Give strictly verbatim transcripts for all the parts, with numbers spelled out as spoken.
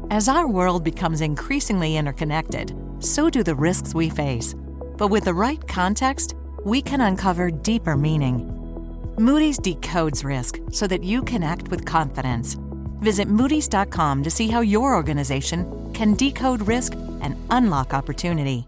As our world becomes increasingly interconnected, so do the risks we face. But with the right context, we can uncover deeper meaning. Moody's decodes risk so that you can act with confidence. Visit Moody's dot com to see how your organization can decode risk and unlock opportunity.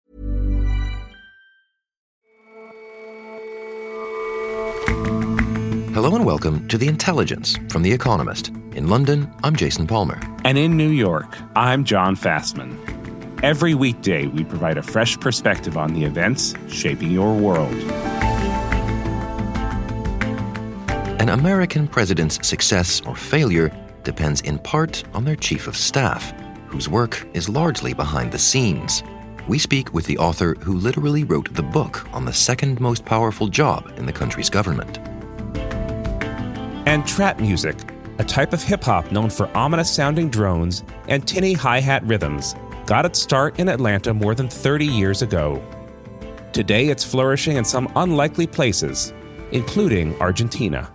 Hello and welcome to The Intelligence from The Economist. In London, I'm Jason Palmer. And in New York, I'm John Fastman. Every weekday, we provide a fresh perspective on the events shaping your world. An American president's success or failure depends in part on their chief of staff, whose work is largely behind the scenes. We speak with the author who literally wrote the book on the second most powerful job in the country's government. And trap music, a type of hip-hop known for ominous-sounding drones and tinny hi-hat rhythms, got its start in Atlanta more than thirty years ago. Today, it's flourishing in some unlikely places, including Argentina.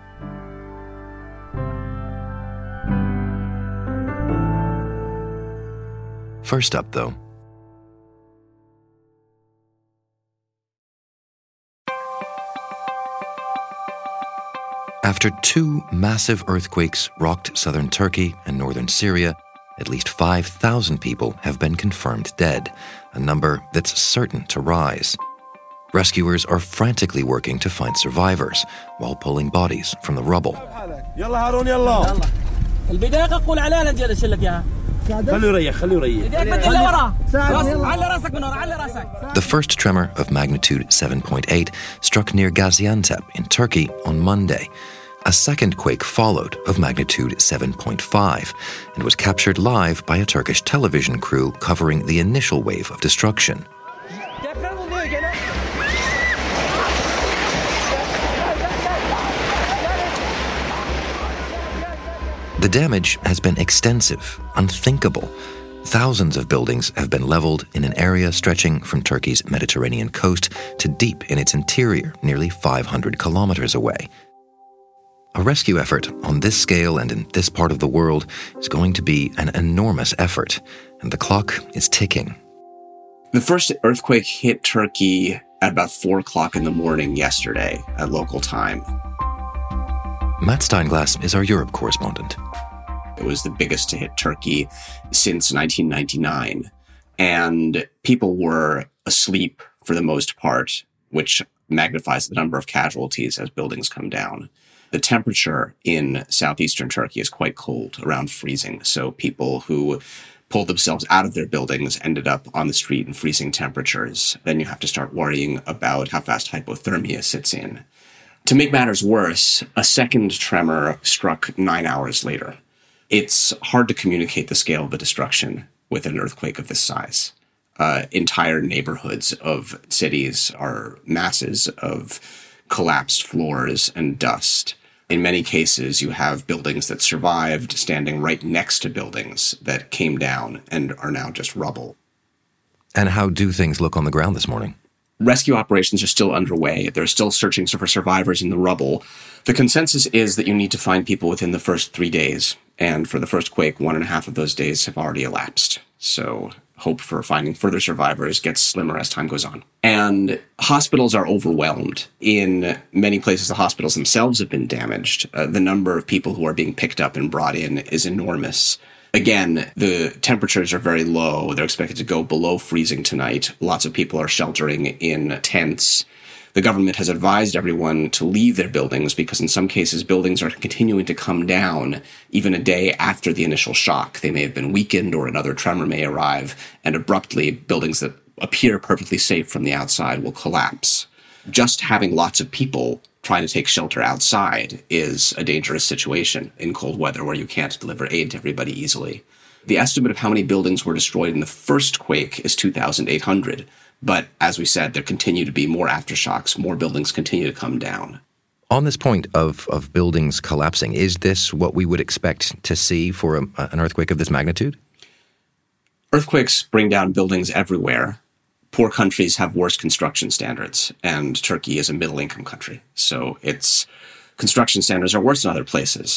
First up, though, after two massive earthquakes rocked southern Turkey and northern Syria, at least five thousand people have been confirmed dead, a number that's certain to rise. Rescuers are frantically working to find survivors while pulling bodies from the rubble. The first tremor of magnitude seven point eight struck near Gaziantep in Turkey on Monday. A second quake followed of magnitude seven point five and was captured live by a Turkish television crew covering the initial wave of destruction. The damage has been extensive, unthinkable. Thousands of buildings have been leveled in an area stretching from Turkey's Mediterranean coast to deep in its interior, nearly five hundred kilometers away. A rescue effort on this scale and in this part of the world is going to be an enormous effort, and the clock is ticking. The first earthquake hit Turkey at about four o'clock in the morning yesterday at local time. Matt Steinglass is our Europe correspondent. It was the biggest to hit Turkey since nineteen ninety-nine, and people were asleep for the most part, which magnifies the number of casualties as buildings come down. The temperature in southeastern Turkey is quite cold, around freezing, so people who pulled themselves out of their buildings ended up on the street in freezing temperatures. Then you have to start worrying about how fast hypothermia sits in. To make matters worse, a second tremor struck nine hours later. It's hard to communicate the scale of the destruction with an earthquake of this size. Uh, entire neighborhoods of cities are masses of collapsed floors and dust. In many cases, you have buildings that survived standing right next to buildings that came down and are now just rubble. And how do things look on the ground this morning? Rescue operations are still underway. They're still searching for survivors in the rubble. The consensus is that you need to find people within the first three days. And for the first quake, one and a half of those days have already elapsed. So hope for finding further survivors gets slimmer as time goes on. And hospitals are overwhelmed. In many places, the hospitals themselves have been damaged. Uh, the number of people who are being picked up and brought in is enormous. Again, the temperatures are very low. They're expected to go below freezing tonight. Lots of people are sheltering in tents. The government has advised everyone to leave their buildings because in some cases, buildings are continuing to come down even a day after the initial shock. They may have been weakened or another tremor may arrive, and abruptly, buildings that appear perfectly safe from the outside will collapse. Just having lots of people trying to take shelter outside is a dangerous situation in cold weather where you can't deliver aid to everybody easily. The estimate of how many buildings were destroyed in the first quake is two thousand eight hundred. But as we said, there continue to be more aftershocks. More buildings continue to come down. On this point of, of buildings collapsing, is this what we would expect to see for a, an earthquake of this magnitude? Earthquakes bring down buildings everywhere. Poor countries have worse construction standards, and Turkey is a middle-income country. So its construction standards are worse than other places.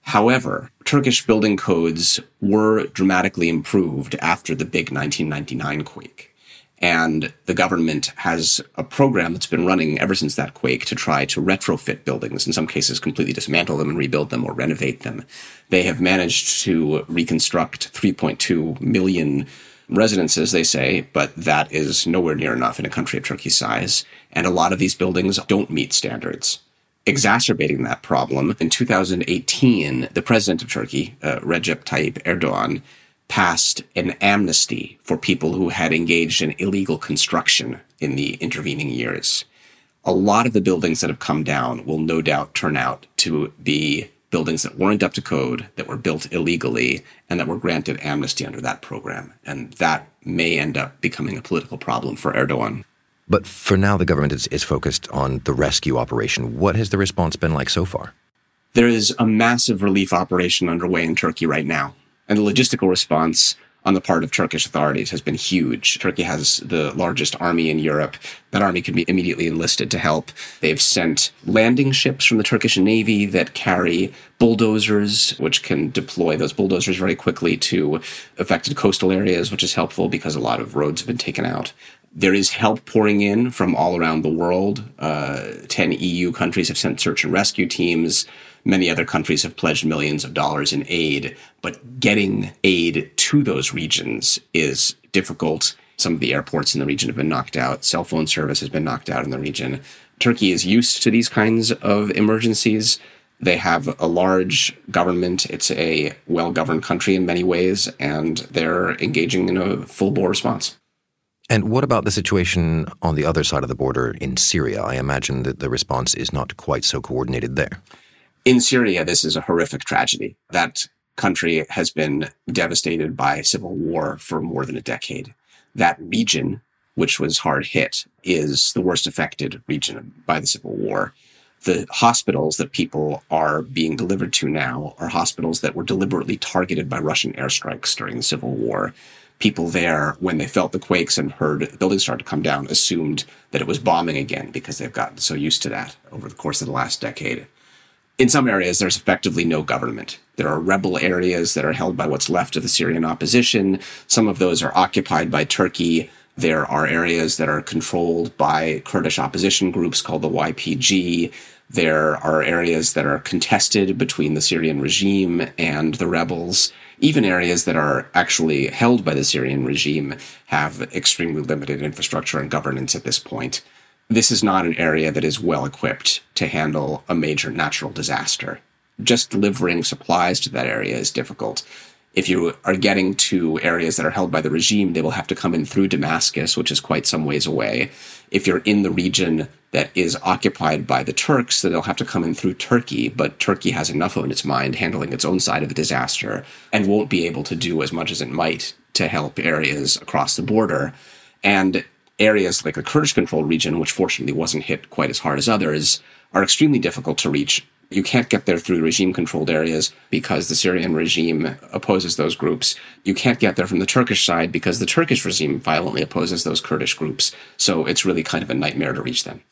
However, Turkish building codes were dramatically improved after the big nineteen ninety-nine quake. And the government has a program that's been running ever since that quake to try to retrofit buildings, in some cases completely dismantle them and rebuild them or renovate them. They have managed to reconstruct three point two million residences, they say, but that is nowhere near enough in a country of Turkey's size. And a lot of these buildings don't meet standards. Exacerbating that problem, in two thousand eighteen, the president of Turkey, uh, Recep Tayyip Erdogan, passed an amnesty for people who had engaged in illegal construction in the intervening years. A lot of the buildings that have come down will no doubt turn out to be buildings that weren't up to code, that were built illegally, and that were granted amnesty under that program. And that may end up becoming a political problem for Erdogan. But for now, the government is, is focused on the rescue operation. What has the response been like so far? There is a massive relief operation underway in Turkey right now. And the logistical response on the part of Turkish authorities has been huge. Turkey has the largest army in Europe. That army can be immediately enlisted to help. They've sent landing ships from the Turkish Navy that carry bulldozers, which can deploy those bulldozers very quickly to affected coastal areas, which is helpful because a lot of roads have been taken out. There is help pouring in from all around the world. Uh, ten E U countries have sent search and rescue teams. Many other countries have pledged millions of dollars in aid, but getting aid to those regions is difficult. Some of the airports in the region have been knocked out. Cell phone service has been knocked out in the region. Turkey is used to these kinds of emergencies. They have a large government. It's a well-governed country in many ways, and they're engaging in a full-bore response. And what about the situation on the other side of the border in Syria? I imagine that the response is not quite so coordinated there. In Syria, this is a horrific tragedy. That country has been devastated by civil war for more than a decade. That region, which was hard hit, is the worst affected region by the civil war. The hospitals that people are being delivered to now are hospitals that were deliberately targeted by Russian airstrikes during the civil war. People there, when they felt the quakes and heard buildings start to come down, assumed that it was bombing again because they've gotten so used to that over the course of the last decade. In some areas, there's effectively no government. There are rebel areas that are held by what's left of the Syrian opposition. Some of those are occupied by Turkey. There are areas that are controlled by Kurdish opposition groups called the Y P G. There are areas that are contested between the Syrian regime and the rebels. Even areas that are actually held by the Syrian regime have extremely limited infrastructure and governance at this point. This is not an area that is well equipped to handle a major natural disaster. Just delivering supplies to that area is difficult. If you are getting to areas that are held by the regime, they will have to come in through Damascus, which is quite some ways away. If you're in the region that is occupied by the Turks, then they'll have to come in through Turkey, but Turkey has enough on its mind handling its own side of the disaster and won't be able to do as much as it might to help areas across the border. And areas like the Kurdish-controlled region, which fortunately wasn't hit quite as hard as others, are extremely difficult to reach. You can't get there through regime-controlled areas because the Syrian regime opposes those groups. You can't get there from the Turkish side because the Turkish regime violently opposes those Kurdish groups. So it's really kind of a nightmare to reach them.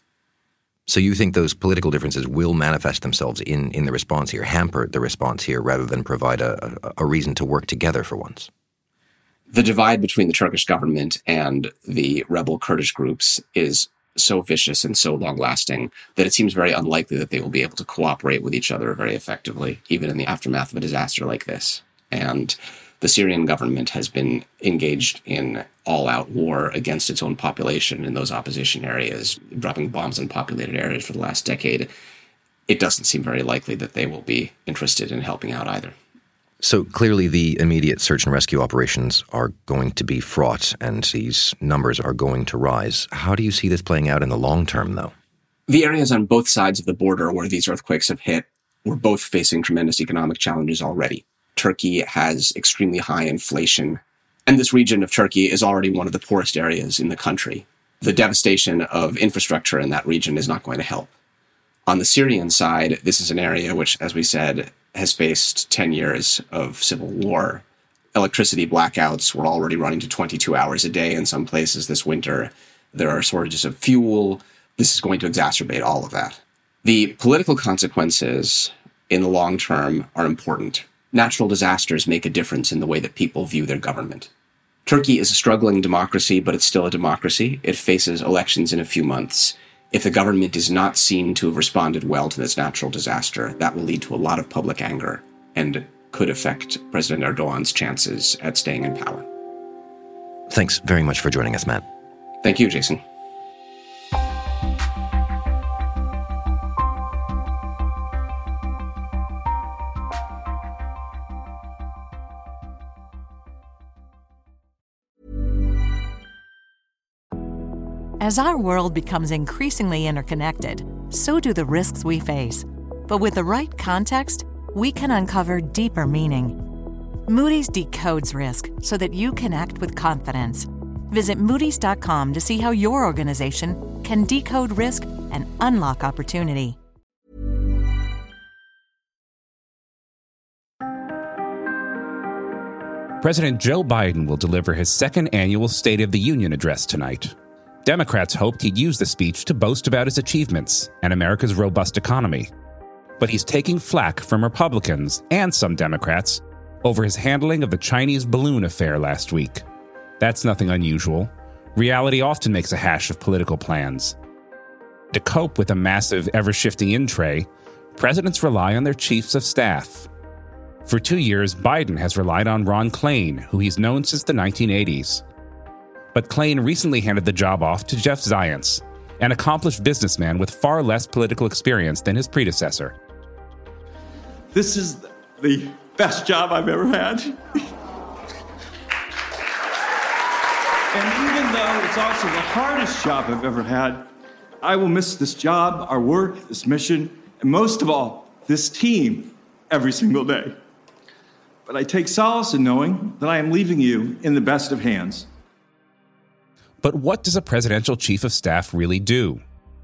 So you think those political differences will manifest themselves in, in the response here, hamper the response here, rather than provide a, a reason to work together for once? The divide between the Turkish government and the rebel Kurdish groups is so vicious and so long-lasting that it seems very unlikely that they will be able to cooperate with each other very effectively, even in the aftermath of a disaster like this. And the Syrian government has been engaged in all-out war against its own population in those opposition areas, dropping bombs on populated areas for the last decade. It doesn't seem very likely that they will be interested in helping out either. So clearly the immediate search and rescue operations are going to be fraught and these numbers are going to rise. How do you see this playing out in the long term, though? The areas on both sides of the border where these earthquakes have hit were both facing tremendous economic challenges already. Turkey has extremely high inflation, and this region of Turkey is already one of the poorest areas in the country. The devastation of infrastructure in that region is not going to help. On the Syrian side, this is an area which, as we said, has faced ten years of civil war. Electricity blackouts were already running to twenty-two hours a day in some places this winter. There are shortages of fuel. This is going to exacerbate all of that. The political consequences in the long term are important. Natural disasters make a difference in the way that people view their government. Turkey is a struggling democracy, but it's still a democracy. It faces elections in a few months. If the government is not seen to have responded well to this natural disaster, that will lead to a lot of public anger and could affect President Erdogan's chances at staying in power. Thanks very much for joining us, Matt. Thank you, Jason. As our world becomes increasingly interconnected, so do the risks we face. But with the right context, we can uncover deeper meaning. Moody's decodes risk so that you can act with confidence. Visit Moody's dot com to see how your organization can decode risk and unlock opportunity. President Joe Biden will deliver his second annual State of the Union address tonight. Democrats hoped he'd use the speech to boast about his achievements and America's robust economy. But he's taking flack from Republicans and some Democrats over his handling of the Chinese balloon affair last week. That's nothing unusual. Reality often makes a hash of political plans. To cope with a massive, ever-shifting in tray, presidents rely on their chiefs of staff. For two years, Biden has relied on Ron Klain, who he's known since the nineteen eighties. But Klain recently handed the job off to Jeff Zients, an accomplished businessman with far less political experience than his predecessor. This is the best job I've ever had. And even though it's also the hardest job I've ever had, I will miss this job, our work, this mission, and most of all, this team every single day. But I take solace in knowing that I am leaving you in the best of hands. But what does a presidential chief of staff really do?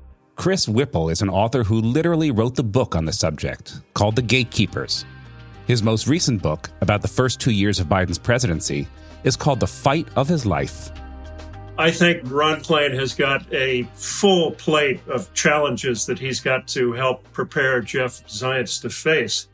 Chris Whipple is an author who literally wrote the book on the subject, called The Gatekeepers. His most recent book, about the first two years of Biden's presidency, is called The Fight of His Life. I think Ron Klain has got a full plate of challenges that he's got to help prepare Jeff Zients to face.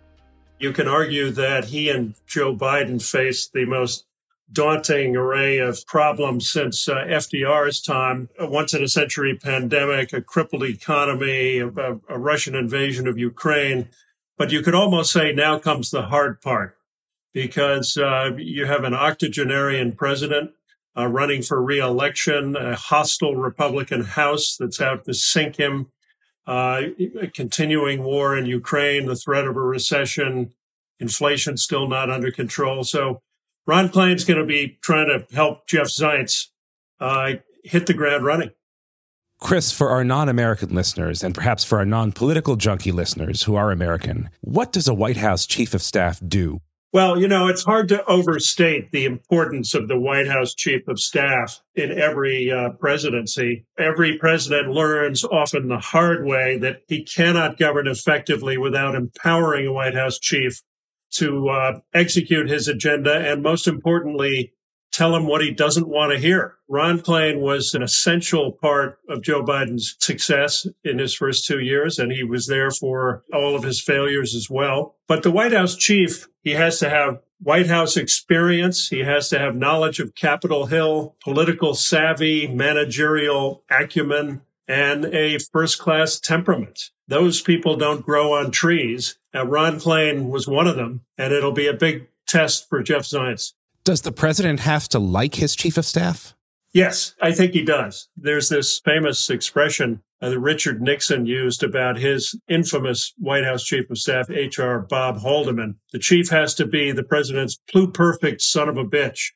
You can argue that he and Joe Biden faced the most daunting array of problems since uh, F D R's time, a once-in-a-century pandemic, a crippled economy, a, a Russian invasion of Ukraine. But you could almost say now comes the hard part, because uh, you have an octogenarian president uh, running for re-election, a hostile Republican House that's out to sink him, uh, a continuing war in Ukraine, the threat of a recession, inflation still not under control. So Ron Klain's going to be trying to help Jeff Zients uh, hit the ground running. Chris, for our non-American listeners, and perhaps for our non-political junkie listeners who are American, what does a White House chief of staff do? Well, you know, it's hard to overstate the importance of the White House chief of staff in every uh, presidency. Every president learns, often the hard way, that he cannot govern effectively without empowering a White House chief to uh, execute his agenda and, most importantly, tell him what he doesn't want to hear. Ron Klain was an essential part of Joe Biden's success in his first two years, and he was there for all of his failures as well. But the White House chief, he has to have White House experience. He has to have knowledge of Capitol Hill, political savvy, managerial acumen, and a first-class temperament. Those people don't grow on trees. Now, Ron Klain was one of them, and it'll be a big test for Jeff Zients. Does the president have to like his chief of staff? Yes, I think he does. There's this famous expression uh, that Richard Nixon used about his infamous White House chief of staff, H R Bob Haldeman. The chief has to be the president's pluperfect son of a bitch.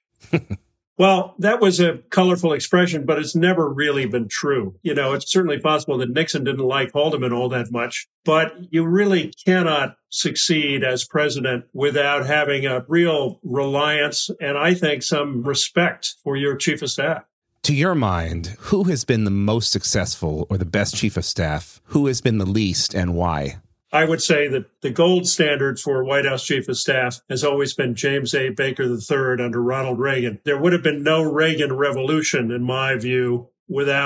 Well, that was a colorful expression, but it's never really been true. You know, it's certainly possible that Nixon didn't like Haldeman all that much, but you really cannot succeed as president without having a real reliance and, I think, some respect for your chief of staff. To your mind, who has been the most successful or the best chief of staff? Who has been the least and why? I would say that the gold standard for White House chief of staff has always been James A. Baker the third under Ronald Reagan. There would have been no Reagan revolution, in my view, without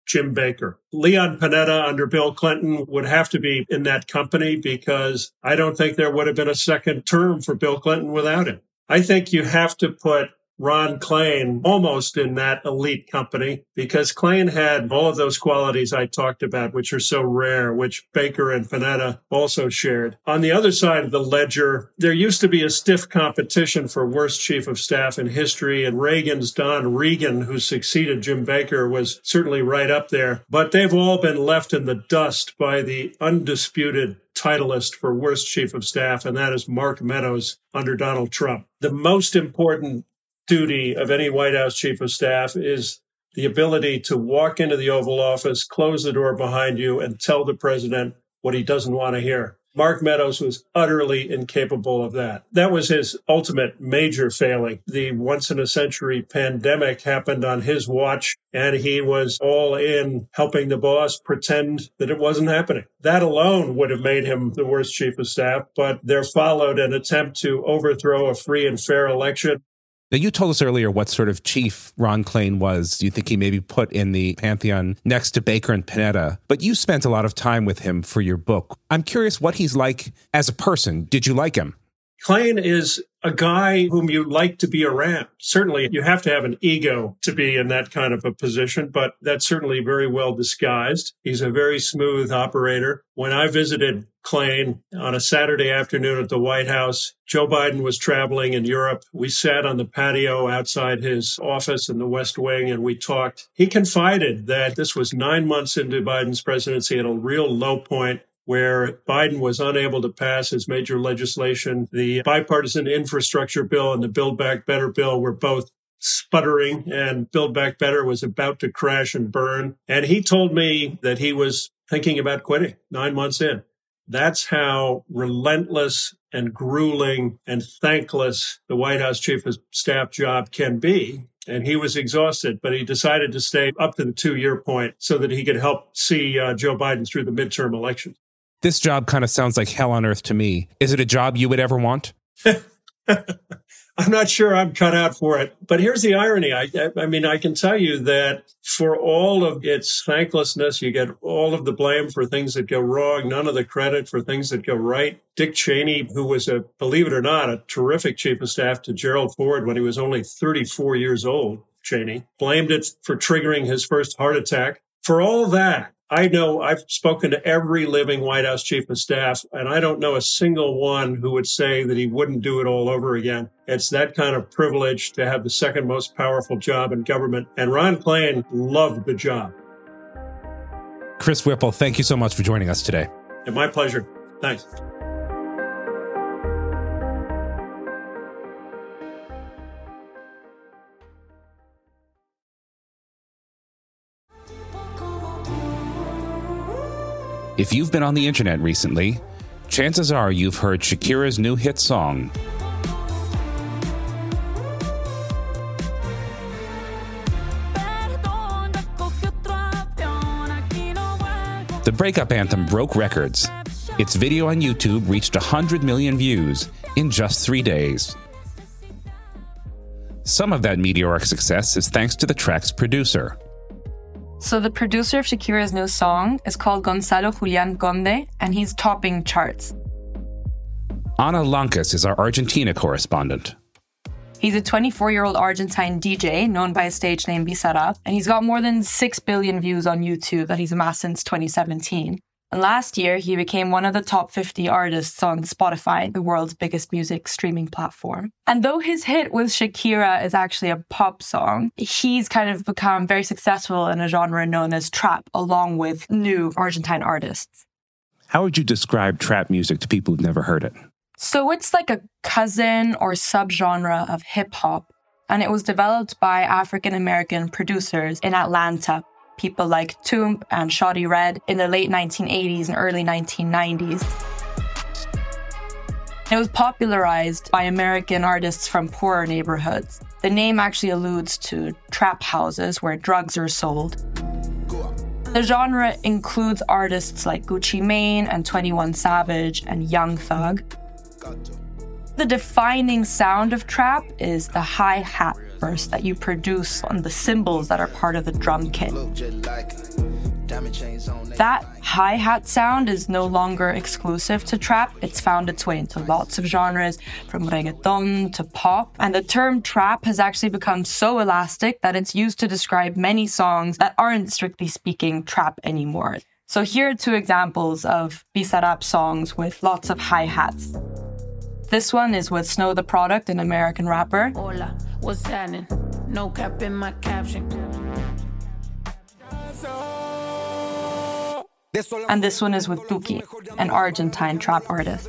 Jim Baker. Leon Panetta under Bill Clinton would have to be in that company because I don't think there would have been a second term for Bill Clinton without him. I think you have to put Ron Klain almost in that elite company because Klain had all of those qualities I talked about, which are so rare, which Baker and Panetta also shared. On the other side of the ledger, there used to be a stiff competition for worst chief of staff in history, and Reagan's Don Regan, who succeeded Jim Baker, was certainly right up there. But they've all been left in the dust by the undisputed titleist for worst chief of staff, and that is Mark Meadows under Donald Trump. The most important duty of any White House chief of staff is the ability to walk into the Oval Office, close the door behind you, and tell the president what he doesn't want to hear. Mark Meadows was utterly incapable of that. That was his ultimate major failing. The once-in-a-century pandemic happened on his watch, and he was all in helping the boss pretend that it wasn't happening. That alone would have made him the worst chief of staff, but there followed an attempt to overthrow a free and fair election. Now, you told us earlier what sort of chief Ron Klain was. Do you think he may be put in the pantheon next to Baker and Panetta? But you spent a lot of time with him for your book. I'm curious what he's like as a person. Did you like him? Klain is a guy whom you like to be around. Certainly, you have to have an ego to be in that kind of a position, but that's certainly very well disguised. He's a very smooth operator. When I visited Klain on a Saturday afternoon at the White House, Joe Biden was traveling in Europe. We sat on the patio outside his office in the West Wing and we talked. He confided that this was nine months into Biden's presidency at a real low point, where Biden was unable to pass his major legislation. The bipartisan infrastructure bill and the Build Back Better bill were both sputtering, and Build Back Better was about to crash and burn. And he told me that he was thinking about quitting nine months in. That's how relentless and grueling and thankless the White House chief of staff job can be. And he was exhausted, but he decided to stay up to the two-year point so that he could help see uh, Joe Biden through the midterm election. This job kind of sounds like hell on earth to me. Is it a job you would ever want? I'm not sure I'm cut out for it. But here's the irony. I, I mean, I can tell you that for all of its thanklessness, you get all of the blame for things that go wrong, none of the credit for things that go right. Dick Cheney, who was a, believe it or not, a terrific chief of staff to Gerald Ford when he was only thirty-four years old, Cheney, blamed it for triggering his first heart attack. For all that, I know I've spoken to every living White House chief of staff, and I don't know a single one who would say that he wouldn't do it all over again. It's that kind of privilege to have the second most powerful job in government. And Ron Klain loved the job. Chris Whipple, thank you so much for joining us today. And my pleasure. Thanks. If you've been on the internet recently, chances are you've heard Shakira's new hit song. The breakup anthem broke records. Its video on YouTube reached one hundred million views in just three days. Some of that meteoric success is thanks to the track's producer. So the producer of Shakira's new song is called Gonzalo Julián Conde, and he's topping charts. Ana Lancas is our Argentina correspondent. He's a twenty-four-year-old Argentine D J known by his stage name Bizarrap, and he's got more than six billion views on YouTube that he's amassed since twenty seventeen. And last year, he became one of the top fifty artists on Spotify, the world's biggest music streaming platform. And though his hit with Shakira is actually a pop song, he's kind of become very successful in a genre known as trap, along with new Argentine artists. How would you describe trap music to people who've never heard it? So it's like a cousin or subgenre of hip-hop, and it was developed by African-American producers in Atlanta, people like Toomp and Shawty Redd in the late nineteen eighties and early nineteen nineties. It was popularized by American artists from poorer neighborhoods. The name actually alludes to trap houses where drugs are sold. The genre includes artists like Gucci Mane and twenty-one Savage and Young Thug. The defining sound of trap is the hi-hat burst that you produce on the cymbals that are part of the drum kit. That hi-hat sound is no longer exclusive to trap. It's found its way into lots of genres, from reggaeton to pop. And the term trap has actually become so elastic that it's used to describe many songs that aren't, strictly speaking, trap anymore. So here are two examples of Bizarrap songs with lots of hi-hats. This one is with Snow Tha Product, an American rapper. Hola, what's happening? No cap in my caption. And this one is with Duki, an Argentine trap artist.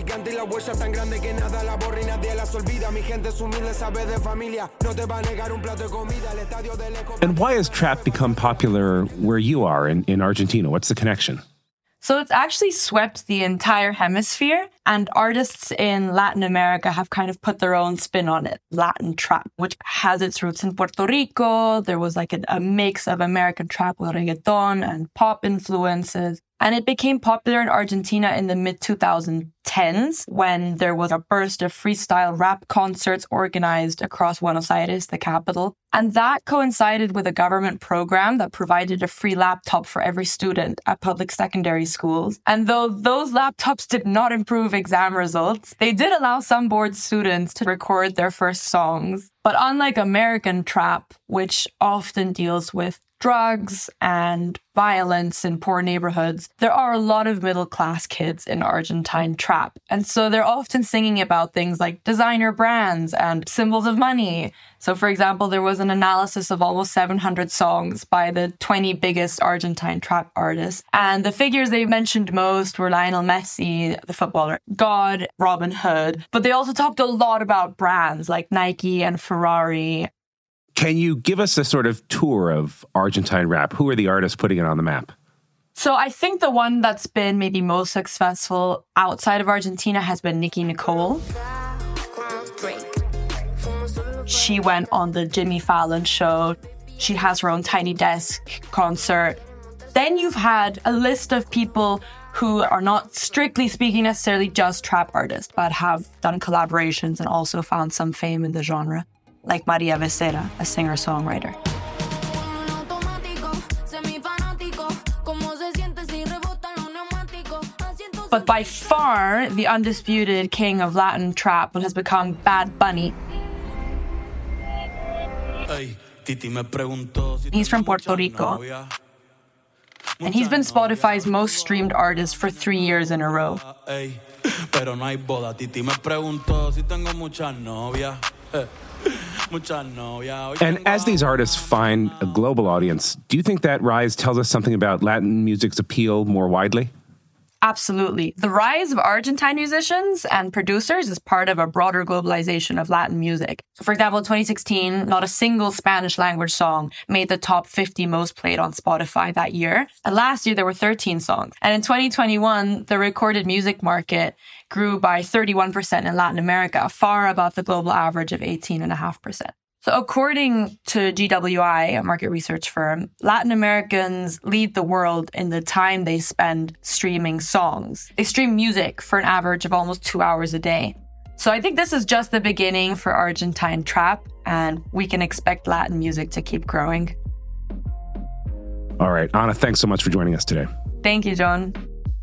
And why has trap become popular where you are in, in Argentina? What's the connection? So it's actually swept the entire hemisphere, and artists in Latin America have kind of put their own spin on it. Latin trap, which has its roots in Puerto Rico. There was like a, a mix of American trap with reggaeton and pop influences. And it became popular in Argentina in the mid twenty tens when there was a burst of freestyle rap concerts organized across Buenos Aires, the capital. And that coincided with a government program that provided a free laptop for every student at public secondary schools. And though those laptops did not improve exam results, they did allow some bored students to record their first songs. But unlike American trap, which often deals with drugs and violence in poor neighborhoods, there are a lot of middle-class kids in Argentine trap. And so they're often singing about things like designer brands and symbols of money. So, for example, there was an analysis of almost seven hundred songs by the twenty biggest Argentine trap artists. And the figures they mentioned most were Lionel Messi, the footballer, God, Robin Hood. But they also talked a lot about brands like Nike and Ferrari. Can you give us a sort of tour of Argentine rap? Who are the artists putting it on the map? So I think the one that's been maybe most successful outside of Argentina has been Nicki Nicole. She went on the Jimmy Fallon show. She has her own Tiny Desk concert. Then you've had a list of people who are not, strictly speaking, necessarily just trap artists, but have done collaborations and also found some fame in the genre, like Maria Becerra, a singer-songwriter. But by far, the undisputed king of Latin trap has become Bad Bunny. He's from Puerto Rico. And he's been Spotify's most streamed artist for three years in a row. And as these artists find a global audience, do you think that rise tells us something about Latin music's appeal more widely? Absolutely. The rise of Argentine musicians and producers is part of a broader globalization of Latin music. So, for example, in twenty sixteen, not a single Spanish language song made the top fifty most played on Spotify that year. And last year, there were thirteen songs. And in twenty twenty-one, the recorded music market grew by thirty-one percent in Latin America, far above the global average of eighteen point five percent. So according to G W I, a market research firm, Latin Americans lead the world in the time they spend streaming songs. They stream music for an average of almost two hours a day. So I think this is just the beginning for Argentine trap, and we can expect Latin music to keep growing. All right, Anna, thanks so much for joining us today. Thank you, John.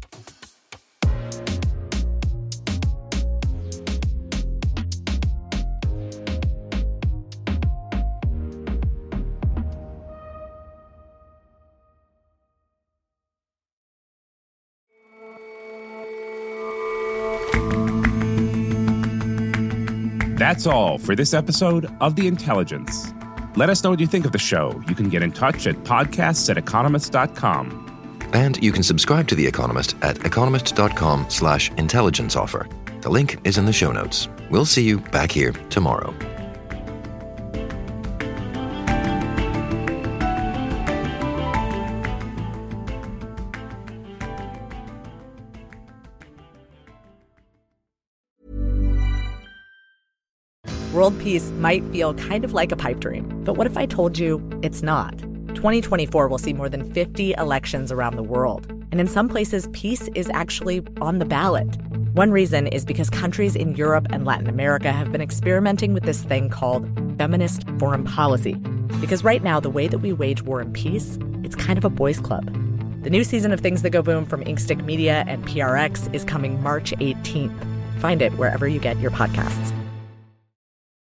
That's all for this episode of The Intelligence. Let us know what you think of the show. You can get in touch at podcasts at economist dot com. And you can subscribe to The Economist at economist.com slash intelligence offer. The link is in the show notes. We'll see you back here tomorrow. World peace might feel kind of like a pipe dream, but what if I told you it's not? twenty twenty-four will see more than fifty elections around the world. And in some places, peace is actually on the ballot. One reason is because countries in Europe and Latin America have been experimenting with this thing called feminist foreign policy. Because right now, the way that we wage war and peace, it's kind of a boys' club. The new season of Things That Go Boom from Inkstick Media and P R X is coming March eighteenth. Find it wherever you get your podcasts.